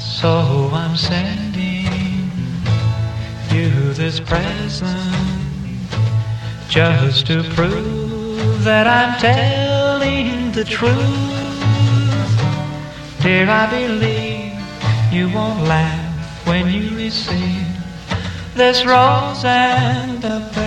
So I'm sending you this present just to prove that I'm telling the truth. Dear, I believe you won't laugh when you receive this rose and a